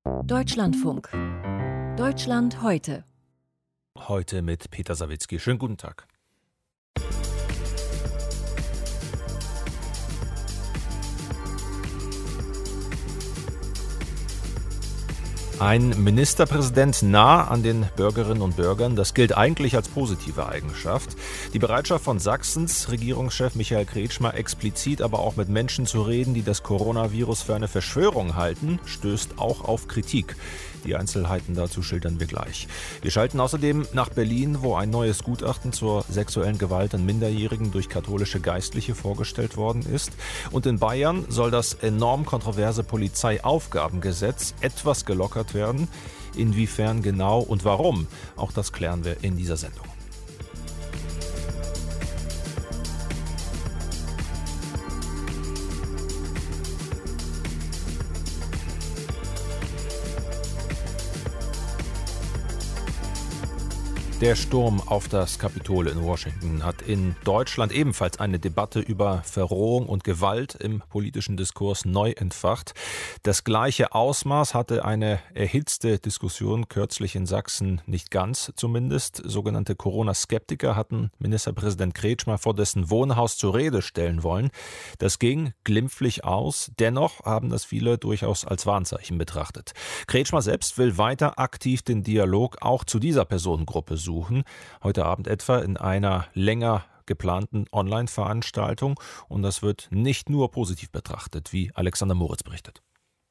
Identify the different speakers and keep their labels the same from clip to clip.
Speaker 1: Deutschlandfunk. Deutschland heute.
Speaker 2: Heute mit Peter Sawicki. Schönen guten Tag. Ein Ministerpräsident nah an den Bürgerinnen und Bürgern, das gilt eigentlich als positive Eigenschaft. Die Bereitschaft von Sachsens Regierungschef Michael Kretschmer, explizit aber auch mit Menschen zu reden, die das Coronavirus für eine Verschwörung halten, stößt auch auf Kritik. Die Einzelheiten dazu schildern wir gleich. Wir schalten außerdem nach Berlin, wo ein neues Gutachten zur sexuellen Gewalt an Minderjährigen durch katholische Geistliche vorgestellt worden ist. Und in Bayern soll das enorm kontroverse Polizeiaufgabengesetz etwas gelockert werden. Inwiefern genau und warum? Auch das klären wir in dieser Sendung. Der Sturm auf das Kapitol in Washington hat in Deutschland ebenfalls eine Debatte über Verrohung und Gewalt im politischen Diskurs neu entfacht. Das gleiche Ausmaß hatte eine erhitzte Diskussion kürzlich in Sachsen nicht ganz zumindest. Sogenannte Corona-Skeptiker hatten Ministerpräsident Kretschmer vor dessen Wohnhaus zur Rede stellen wollen. Das ging glimpflich aus. Dennoch haben das viele durchaus als Warnzeichen betrachtet. Kretschmer selbst will weiter aktiv den Dialog auch zu dieser Personengruppe suchen. Heute Abend etwa in einer länger geplanten Online-Veranstaltung. Und das wird nicht nur positiv betrachtet, wie Alexander Moritz berichtet.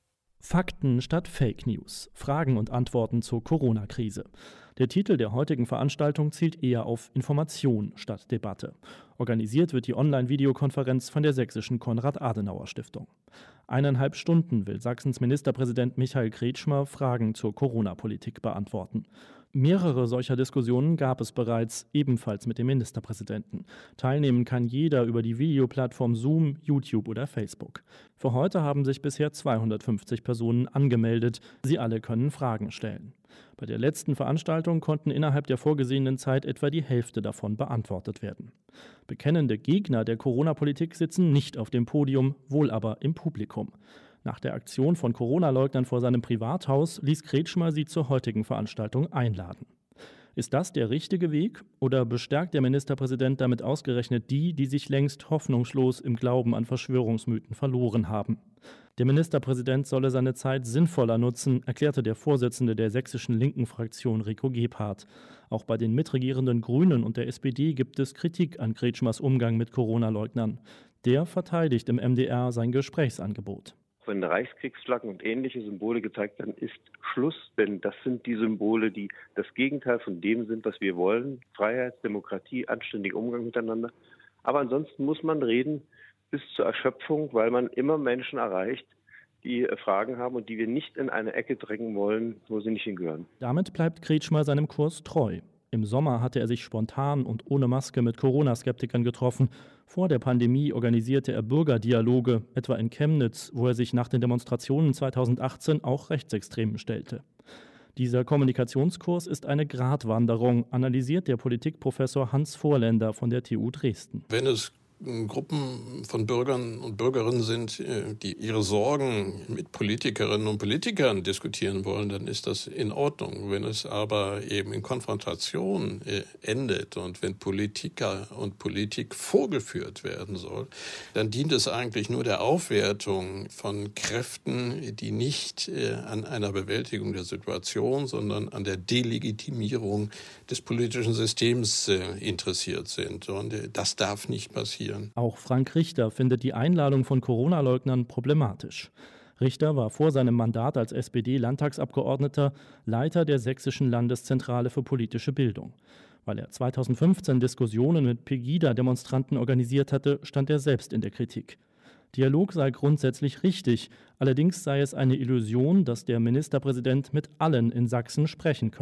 Speaker 3: Fakten statt Fake News. Fragen und Antworten zur Corona-Krise. Der Titel der heutigen Veranstaltung zielt eher auf Information statt Debatte. Organisiert wird die Online-Videokonferenz von der Sächsischen Konrad-Adenauer-Stiftung. 1,5 Stunden will Sachsens Ministerpräsident Michael Kretschmer Fragen zur Corona-Politik beantworten. Mehrere solcher Diskussionen gab es bereits, ebenfalls mit dem Ministerpräsidenten. Teilnehmen kann jeder über die Videoplattform Zoom, YouTube oder Facebook. Für heute haben sich bisher 250 Personen angemeldet. Sie alle können Fragen stellen. Bei der letzten Veranstaltung konnten innerhalb der vorgesehenen Zeit etwa die Hälfte davon beantwortet werden. Bekennende Gegner der Corona-Politik sitzen nicht auf dem Podium, wohl aber im Publikum. Nach der Aktion von Corona-Leugnern vor seinem Privathaus ließ Kretschmer sie zur heutigen Veranstaltung einladen. Ist das der richtige Weg oder bestärkt der Ministerpräsident damit ausgerechnet die sich längst hoffnungslos im Glauben an Verschwörungsmythen verloren haben? Der Ministerpräsident solle seine Zeit sinnvoller nutzen, erklärte der Vorsitzende der sächsischen linken Fraktion Rico Gebhardt. Auch bei den mitregierenden Grünen und der SPD gibt es Kritik an Kretschmers Umgang mit Corona-Leugnern. Der verteidigt im MDR sein Gesprächsangebot.
Speaker 4: Wenn Reichskriegsflaggen und ähnliche Symbole gezeigt werden, ist Schluss, denn das sind die Symbole, die das Gegenteil von dem sind, was wir wollen. Freiheit, Demokratie, anständiger Umgang miteinander. Aber ansonsten muss man reden bis zur Erschöpfung, weil man immer Menschen erreicht, die Fragen haben und die wir nicht in eine Ecke drängen wollen, wo sie nicht hingehören.
Speaker 3: Damit bleibt Kretschmer seinem Kurs treu. Im Sommer hatte er sich spontan und ohne Maske mit Corona-Skeptikern getroffen. Vor der Pandemie organisierte er Bürgerdialoge, etwa in Chemnitz, wo er sich nach den Demonstrationen 2018 auch Rechtsextremen stellte. Dieser Kommunikationskurs ist eine Gratwanderung, analysiert der Politikprofessor Hans Vorländer von der TU Dresden.
Speaker 5: Wenn es Gruppen von Bürgern und Bürgerinnen sind, die ihre Sorgen mit Politikerinnen und Politikern diskutieren wollen, dann ist das in Ordnung. Wenn es aber eben in Konfrontation endet und wenn Politiker und Politik vorgeführt werden soll, dann dient es eigentlich nur der Aufwertung von Kräften, die nicht an einer Bewältigung der Situation, sondern an der Delegitimierung des politischen Systems interessiert sind. Und das darf nicht passieren.
Speaker 3: Auch Frank Richter findet die Einladung von Corona-Leugnern problematisch. Richter war vor seinem Mandat als SPD-Landtagsabgeordneter Leiter der Sächsischen Landeszentrale für politische Bildung. Weil er 2015 Diskussionen mit Pegida-Demonstranten organisiert hatte, stand er selbst in der Kritik. Dialog sei grundsätzlich richtig, allerdings sei es eine Illusion, dass der Ministerpräsident mit allen in Sachsen sprechen könne.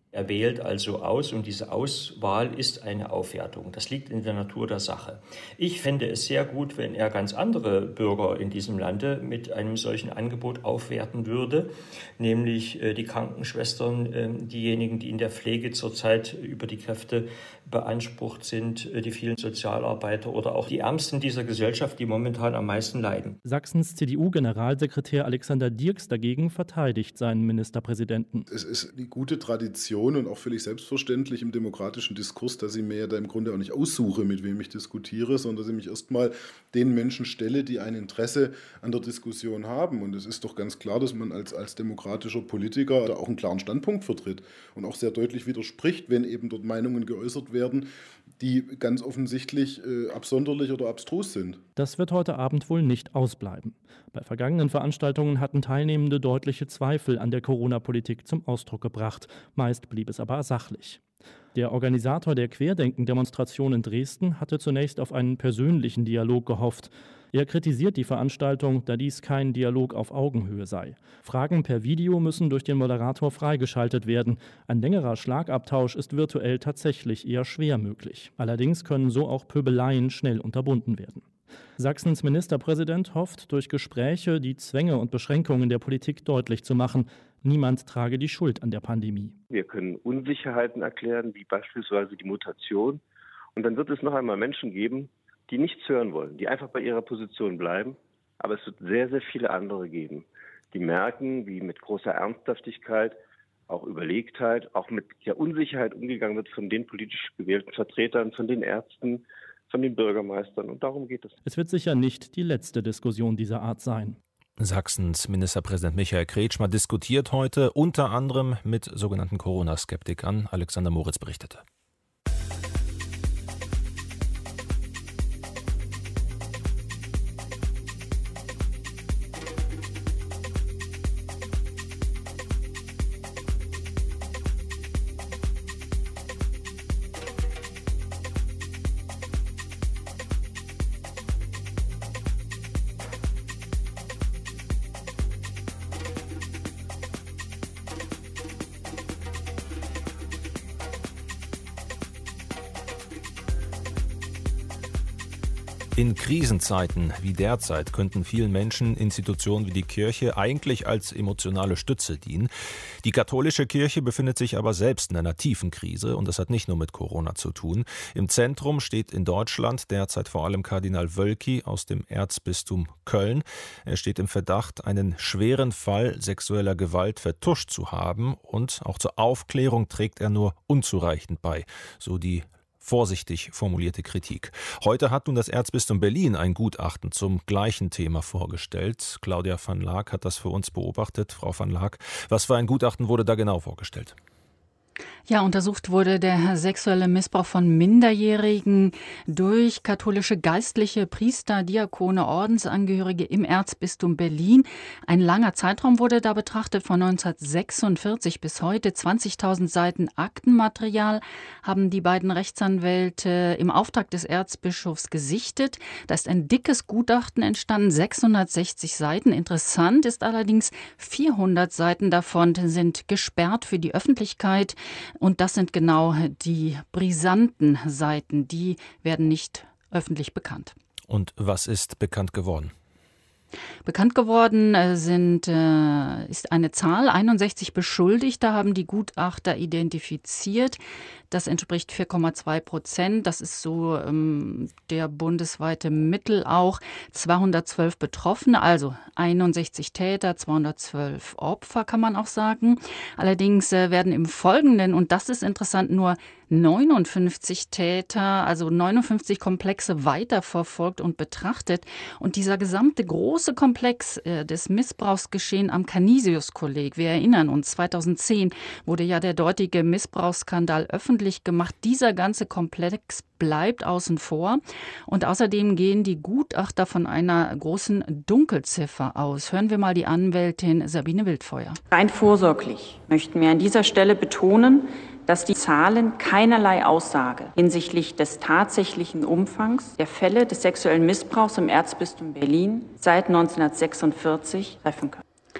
Speaker 6: Er wählt also aus und diese Auswahl ist eine Aufwertung. Das liegt in der Natur der Sache. Ich fände es sehr gut, wenn er ganz andere Bürger in diesem Lande mit einem solchen Angebot aufwerten würde, nämlich die Krankenschwestern, diejenigen, die in der Pflege zurzeit über die Kräfte beansprucht sind, die vielen Sozialarbeiter oder auch die Ärmsten dieser Gesellschaft, die momentan am meisten leiden.
Speaker 3: Sachsens CDU-Generalsekretär Alexander Dirks dagegen verteidigt seinen Ministerpräsidenten.
Speaker 7: Es ist eine gute Tradition und auch völlig selbstverständlich im demokratischen Diskurs, dass ich mir ja da im Grunde auch nicht aussuche, mit wem ich diskutiere, sondern dass ich mich erstmal den Menschen stelle, die ein Interesse an der Diskussion haben. Und es ist doch ganz klar, dass man als demokratischer Politiker da auch einen klaren Standpunkt vertritt und auch sehr deutlich widerspricht, wenn eben dort Meinungen geäußert werden, die ganz offensichtlich absonderlich oder abstrus sind.
Speaker 3: Das wird heute Abend wohl nicht ausbleiben. Bei vergangenen Veranstaltungen hatten Teilnehmende deutliche Zweifel an der Corona-Politik zum Ausdruck gebracht. Meist blieb es aber sachlich. Der Organisator der Querdenken-Demonstration in Dresden hatte zunächst auf einen persönlichen Dialog gehofft. Er kritisiert die Veranstaltung, da dies kein Dialog auf Augenhöhe sei. Fragen per Video müssen durch den Moderator freigeschaltet werden. Ein längerer Schlagabtausch ist virtuell tatsächlich eher schwer möglich. Allerdings können so auch Pöbeleien schnell unterbunden werden. Sachsens Ministerpräsident hofft, durch Gespräche die Zwänge und Beschränkungen der Politik deutlich zu machen. Niemand trage die Schuld an der Pandemie.
Speaker 4: Wir können Unsicherheiten erklären, wie beispielsweise die Mutation. Und dann wird es noch einmal Menschen geben, die nichts hören wollen, die einfach bei ihrer Position bleiben. Aber es wird sehr, sehr viele andere geben, die merken, wie mit großer Ernsthaftigkeit, auch Überlegtheit, auch mit der Unsicherheit umgegangen wird von den politisch gewählten Vertretern, von den Ärzten, von den Bürgermeistern. Und darum geht es.
Speaker 3: Es wird sicher nicht die letzte Diskussion dieser Art sein.
Speaker 2: Sachsens Ministerpräsident Michael Kretschmer diskutiert heute unter anderem mit sogenannten Corona-Skeptikern. Alexander Moritz berichtete. In Krisenzeiten wie derzeit könnten vielen Menschen Institutionen wie die Kirche eigentlich als emotionale Stütze dienen. Die katholische Kirche befindet sich aber selbst in einer tiefen Krise und das hat nicht nur mit Corona zu tun. Im Zentrum steht in Deutschland derzeit vor allem Kardinal Wölki aus dem Erzbistum Köln. Er steht im Verdacht, einen schweren Fall sexueller Gewalt vertuscht zu haben und auch zur Aufklärung trägt er nur unzureichend bei, so die vorsichtig formulierte Kritik. Heute hat nun das Erzbistum Berlin ein Gutachten zum gleichen Thema vorgestellt. Claudia van Laak hat das für uns beobachtet. Frau van Laak, was für ein Gutachten wurde da genau vorgestellt?
Speaker 8: Ja, untersucht wurde der sexuelle Missbrauch von Minderjährigen durch katholische Geistliche, Priester, Diakone, Ordensangehörige im Erzbistum Berlin. Ein langer Zeitraum wurde da betrachtet, von 1946 bis heute. 20.000 Seiten Aktenmaterial haben die beiden Rechtsanwälte im Auftrag des Erzbischofs gesichtet. Da ist ein dickes Gutachten entstanden, 660 Seiten. Interessant ist allerdings, 400 Seiten davon sind gesperrt für die Öffentlichkeit. Und das sind genau die brisanten Seiten, die werden nicht öffentlich bekannt.
Speaker 2: Und was ist bekannt geworden?
Speaker 8: Bekannt geworden ist eine Zahl, 61 Beschuldigte haben die Gutachter identifiziert. Das entspricht 4,2%. Das ist so der bundesweite Mittel auch. 212 Betroffene, also 61 Täter, 212 Opfer, kann man auch sagen. Allerdings werden im Folgenden, und das ist interessant, nur 59 Täter, also 59 Komplexe weiterverfolgt und betrachtet. Und dieser gesamte große Komplex des Missbrauchsgeschehen am Canisius-Kolleg, wir erinnern uns, 2010 wurde ja der dortige Missbrauchsskandal öffentlich gemacht. Dieser ganze Komplex bleibt außen vor. Und außerdem gehen die Gutachter von einer großen Dunkelziffer aus. Hören wir mal die Anwältin Sabine Wildfeuer.
Speaker 9: Rein vorsorglich möchten wir an dieser Stelle betonen, dass die Zahlen keinerlei Aussage hinsichtlich des tatsächlichen Umfangs der Fälle des sexuellen Missbrauchs im Erzbistum Berlin seit 1946 treffen können.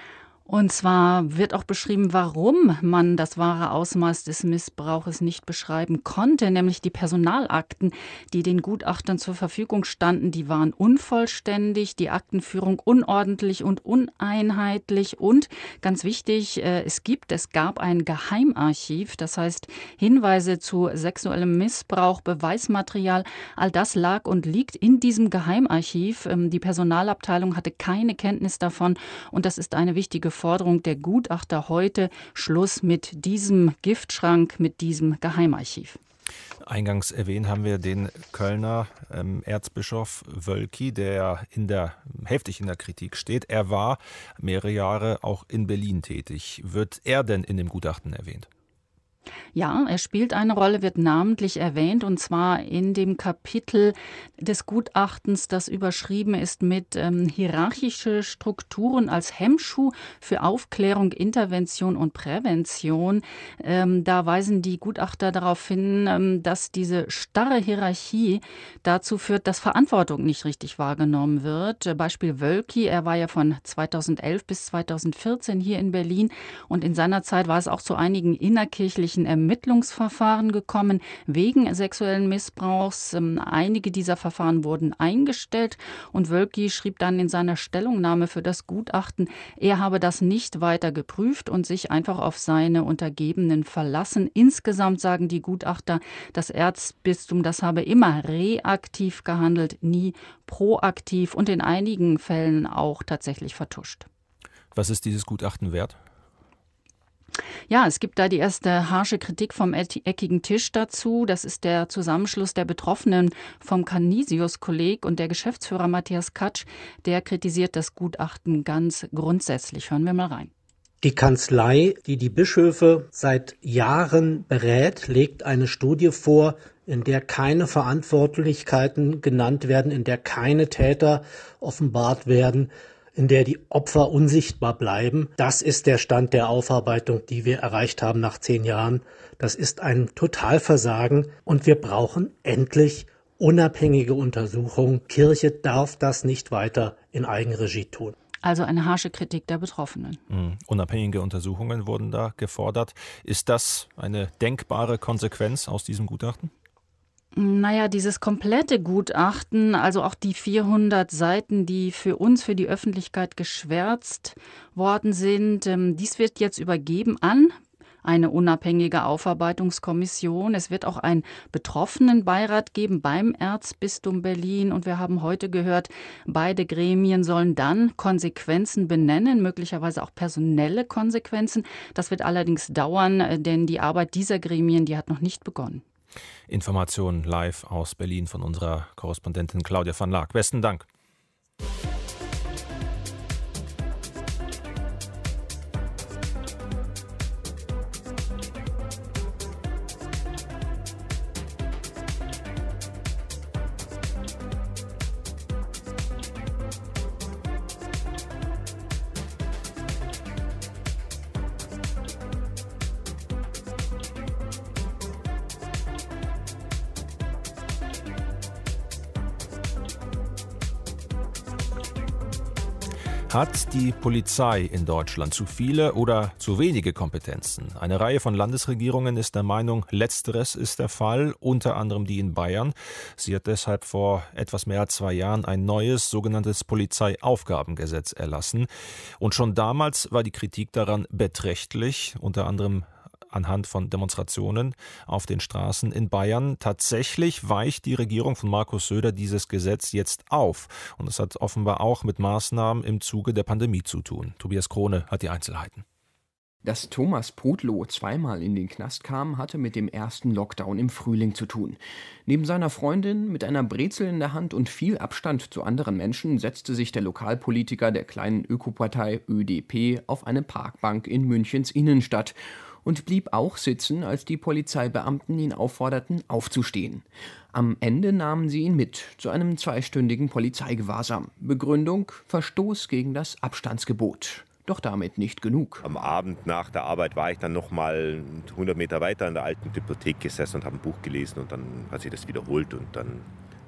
Speaker 8: Und zwar wird auch beschrieben, warum man das wahre Ausmaß des Missbrauches nicht beschreiben konnte, nämlich die Personalakten, die den Gutachtern zur Verfügung standen, die waren unvollständig, die Aktenführung unordentlich und uneinheitlich und ganz wichtig, es gab ein Geheimarchiv, das heißt Hinweise zu sexuellem Missbrauch, Beweismaterial, all das lag und liegt in diesem Geheimarchiv. Die Personalabteilung hatte keine Kenntnis davon und das ist eine wichtige Forderung der Gutachter heute. Schluss mit diesem Giftschrank, mit diesem Geheimarchiv.
Speaker 2: Eingangs erwähnt haben wir den Kölner Erzbischof Wölki, der heftig in der Kritik steht. Er war mehrere Jahre auch in Berlin tätig. Wird er denn in dem Gutachten erwähnt?
Speaker 8: Ja, er spielt eine Rolle, wird namentlich erwähnt, und zwar in dem Kapitel des Gutachtens, das überschrieben ist mit hierarchische Strukturen als Hemmschuh für Aufklärung, Intervention und Prävention. Da weisen die Gutachter darauf hin, dass diese starre Hierarchie dazu führt, dass Verantwortung nicht richtig wahrgenommen wird. Beispiel Wölki, er war ja von 2011 bis 2014 hier in Berlin und in seiner Zeit war es auch zu einigen innerkirchlichen Ermittlungsverfahren gekommen wegen sexuellen Missbrauchs. Einige dieser Verfahren wurden eingestellt und Wölki schrieb dann in seiner Stellungnahme für das Gutachten, er habe das nicht weiter geprüft und sich einfach auf seine Untergebenen verlassen. Insgesamt sagen die Gutachter, das Erzbistum, das habe immer reaktiv gehandelt, nie proaktiv und in einigen Fällen auch tatsächlich vertuscht.
Speaker 2: Was ist dieses Gutachten wert?
Speaker 8: Ja, es gibt da die erste harsche Kritik vom eckigen Tisch dazu. Das ist der Zusammenschluss der Betroffenen vom Canisius-Kolleg und der Geschäftsführer Matthias Katsch, der kritisiert das Gutachten ganz grundsätzlich. Hören wir mal rein.
Speaker 10: Die Kanzlei, die die Bischöfe seit Jahren berät, legt eine Studie vor, in der keine Verantwortlichkeiten genannt werden, in der keine Täter offenbart werden, in der die Opfer unsichtbar bleiben. Das ist der Stand der Aufarbeitung, die wir erreicht haben nach 10 Jahren. Das ist ein Totalversagen und wir brauchen endlich unabhängige Untersuchungen. Kirche darf das nicht weiter in Eigenregie tun.
Speaker 8: Also eine harsche Kritik der Betroffenen.
Speaker 2: Unabhängige Untersuchungen wurden da gefordert. Ist das eine denkbare Konsequenz aus diesem Gutachten?
Speaker 8: Naja, dieses komplette Gutachten, also auch die 400 Seiten, die für uns, für die Öffentlichkeit geschwärzt worden sind, dies wird jetzt übergeben an eine unabhängige Aufarbeitungskommission. Es wird auch einen Betroffenenbeirat geben beim Erzbistum Berlin. Und wir haben heute gehört, beide Gremien sollen dann Konsequenzen benennen, möglicherweise auch personelle Konsequenzen. Das wird allerdings dauern, denn die Arbeit dieser Gremien, die hat noch nicht begonnen.
Speaker 2: Informationen live aus Berlin von unserer Korrespondentin Claudia van Laak. Besten Dank. Hat die Polizei in Deutschland zu viele oder zu wenige Kompetenzen? Eine Reihe von Landesregierungen ist der Meinung, letzteres ist der Fall, unter anderem die in Bayern. Sie hat deshalb vor etwas mehr als 2 Jahren ein neues sogenanntes Polizeiaufgabengesetz erlassen. Und schon damals war die Kritik daran beträchtlich, unter anderem anhand von Demonstrationen auf den Straßen in Bayern. Tatsächlich weicht die Regierung von Markus Söder dieses Gesetz jetzt auf. Und das hat offenbar auch mit Maßnahmen im Zuge der Pandemie zu tun. Tobias Krone hat die Einzelheiten.
Speaker 11: Dass Thomas Prudlow zweimal in den Knast kam, hatte mit dem ersten Lockdown im Frühling zu tun. Neben seiner Freundin mit einer Brezel in der Hand und viel Abstand zu anderen Menschen setzte sich der Lokalpolitiker der kleinen Ökopartei ÖDP auf eine Parkbank in Münchens Innenstadt und blieb auch sitzen, als die Polizeibeamten ihn aufforderten, aufzustehen. Am Ende nahmen sie ihn mit zu einem 2-stündigen Polizeigewahrsam. Begründung: Verstoß gegen das Abstandsgebot. Doch damit nicht genug.
Speaker 12: Am Abend nach der Arbeit war ich dann noch mal 100 Meter weiter in der alten Bibliothek gesessen und habe ein Buch gelesen und dann hat sich das wiederholt und dann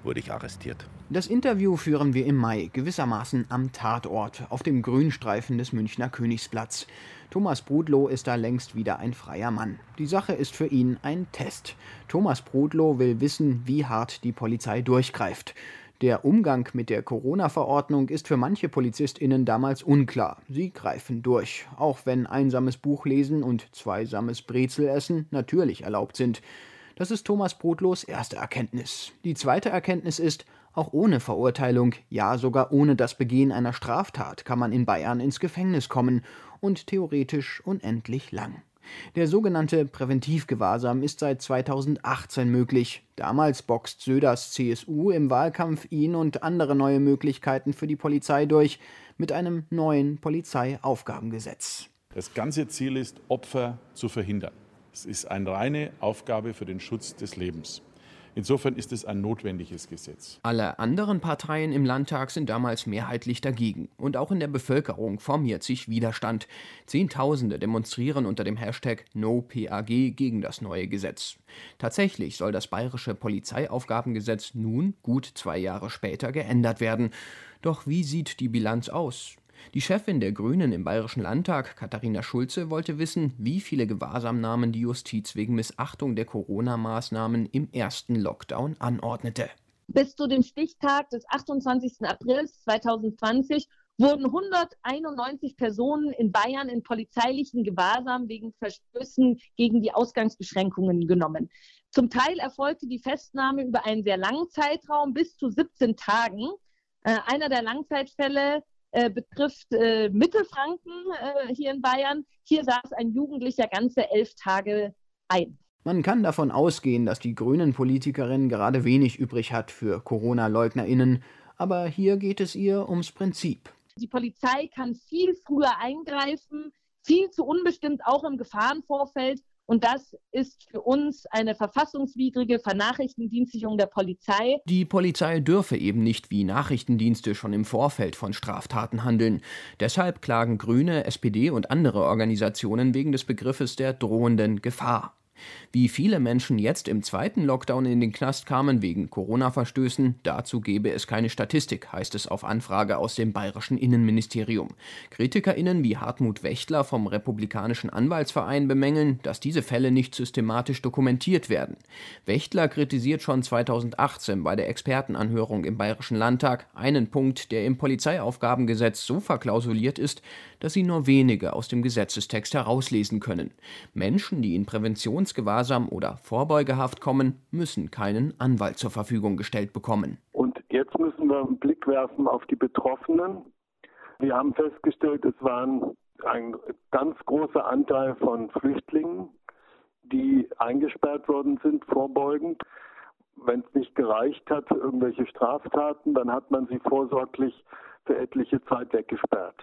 Speaker 12: wurde ich arrestiert.
Speaker 11: Das Interview führen wir im Mai, gewissermaßen am Tatort, auf dem Grünstreifen des Münchner Königsplatz. Thomas Brudlow ist da längst wieder ein freier Mann. Die Sache ist für ihn ein Test. Thomas Brudlow will wissen, wie hart die Polizei durchgreift. Der Umgang mit der Corona-Verordnung ist für manche PolizistInnen damals unklar. Sie greifen durch, auch wenn einsames Buchlesen und zweisames Brezelessen natürlich erlaubt sind. Das ist Thomas Brudlows erste Erkenntnis. Die zweite Erkenntnis ist, auch ohne Verurteilung, ja sogar ohne das Begehen einer Straftat, kann man in Bayern ins Gefängnis kommen und theoretisch unendlich lang. Der sogenannte Präventivgewahrsam ist seit 2018 möglich. Damals boxt Söders CSU im Wahlkampf ihn und andere neue Möglichkeiten für die Polizei durch mit einem neuen Polizeiaufgabengesetz.
Speaker 13: Das ganze Ziel ist, Opfer zu verhindern. Es ist eine reine Aufgabe für den Schutz des Lebens. Insofern ist es ein notwendiges Gesetz.
Speaker 11: Alle anderen Parteien im Landtag sind damals mehrheitlich dagegen. Und auch in der Bevölkerung formiert sich Widerstand. Zehntausende demonstrieren unter dem Hashtag NoPAG gegen das neue Gesetz. Tatsächlich soll das bayerische Polizeiaufgabengesetz nun, gut 2 Jahre später, geändert werden. Doch wie sieht die Bilanz aus? Die Chefin der Grünen im Bayerischen Landtag, Katharina Schulze, wollte wissen, wie viele Gewahrsamnahmen die Justiz wegen Missachtung der Corona-Maßnahmen im ersten Lockdown anordnete.
Speaker 14: Bis zu dem Stichtag des 28. April 2020 wurden 191 Personen in Bayern in polizeilichen Gewahrsam wegen Verstößen gegen die Ausgangsbeschränkungen genommen. Zum Teil erfolgte die Festnahme über einen sehr langen Zeitraum, bis zu 17 Tagen. Einer der Langzeitfälle betrifft Mittelfranken hier in Bayern. Hier saß ein Jugendlicher ganze 11 Tage ein.
Speaker 11: Man kann davon ausgehen, dass die Grünen-Politikerin gerade wenig übrig hat für Corona-LeugnerInnen. Aber hier geht es ihr ums Prinzip.
Speaker 14: Die Polizei kann viel früher eingreifen, viel zu unbestimmt auch im Gefahrenvorfeld. Und das ist für uns eine verfassungswidrige Vernachrichtendienstlichung der Polizei.
Speaker 11: Die Polizei dürfe eben nicht wie Nachrichtendienste schon im Vorfeld von Straftaten handeln. Deshalb klagen Grüne, SPD und andere Organisationen wegen des Begriffes der drohenden Gefahr. Wie viele Menschen jetzt im zweiten Lockdown in den Knast kamen wegen Corona-Verstößen, dazu gebe es keine Statistik, heißt es auf Anfrage aus dem bayerischen Innenministerium. KritikerInnen wie Hartmut Wächtler vom Republikanischen Anwaltsverein bemängeln, dass diese Fälle nicht systematisch dokumentiert werden. Wächtler kritisiert schon 2018 bei der Expertenanhörung im Bayerischen Landtag einen Punkt, der im Polizeiaufgabengesetz so verklausuliert ist, dass sie nur wenige aus dem Gesetzestext herauslesen können. Menschen, die in Präventionsgewahrsam oder Vorbeugehaft kommen, müssen keinen Anwalt zur Verfügung gestellt bekommen.
Speaker 15: Und jetzt müssen wir einen Blick werfen auf die Betroffenen. Wir haben festgestellt, es waren ein ganz großer Anteil von Flüchtlingen, die eingesperrt worden sind, vorbeugend. Wenn es nicht gereicht hat für irgendwelche Straftaten, dann hat man sie vorsorglich für etliche Zeit weggesperrt.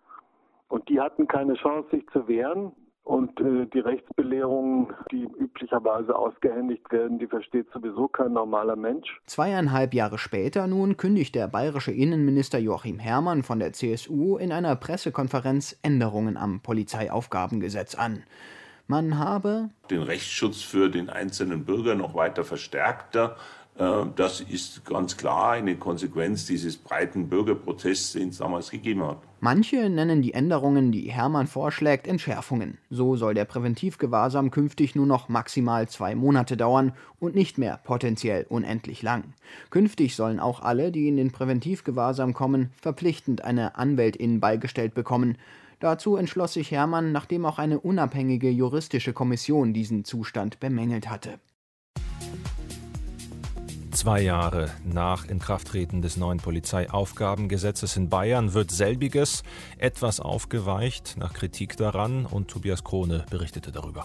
Speaker 15: Und die hatten keine Chance, sich zu wehren. Und die Rechtsbelehrungen, die üblicherweise ausgehändigt werden, die versteht sowieso kein normaler Mensch.
Speaker 11: 2,5 Jahre später nun kündigt der bayerische Innenminister Joachim Herrmann von der CSU in einer Pressekonferenz Änderungen am Polizeiaufgabengesetz an. Man habe
Speaker 16: den Rechtsschutz für den einzelnen Bürger noch weiter verstärkt. Das ist ganz klar eine Konsequenz dieses breiten Bürgerprotests, den es damals gegeben hat.
Speaker 11: Manche nennen die Änderungen, die Herrmann vorschlägt, Entschärfungen. So soll der Präventivgewahrsam künftig nur noch maximal 2 Monate dauern und nicht mehr potenziell unendlich lang. Künftig sollen auch alle, die in den Präventivgewahrsam kommen, verpflichtend eine Anwältin beigestellt bekommen. Dazu entschloss sich Herrmann, nachdem auch eine unabhängige juristische Kommission diesen Zustand bemängelt hatte.
Speaker 2: 2 Jahre nach Inkrafttreten des neuen Polizeiaufgabengesetzes in Bayern wird selbiges etwas aufgeweicht nach Kritik daran, und Tobias Krone berichtete darüber.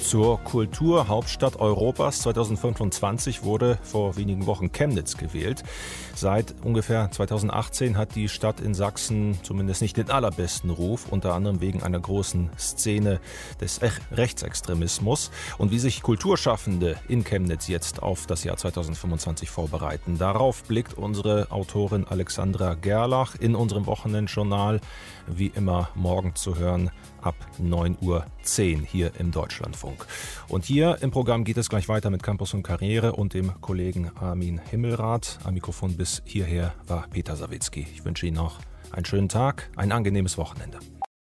Speaker 2: Zur Kulturhauptstadt Europas 2025 wurde vor wenigen Wochen Chemnitz gewählt. Seit ungefähr 2018 hat die Stadt in Sachsen zumindest nicht den allerbesten Ruf, unter anderem wegen einer großen Szene des Rechtsextremismus. Und wie sich Kulturschaffende in Chemnitz jetzt auf das Jahr 2025 vorbereiten, darauf blickt unsere Autorin Alexandra Gerlach in unserem Wochenendjournal, wie immer morgen zu hören, ab 9:10 Uhr hier im Deutschlandfunk. Und hier im Programm geht es gleich weiter mit Campus und Karriere und dem Kollegen Armin Himmelrath. Am Mikrofon bis hierher war Peter Sawicki. Ich wünsche Ihnen noch einen schönen Tag, ein angenehmes Wochenende.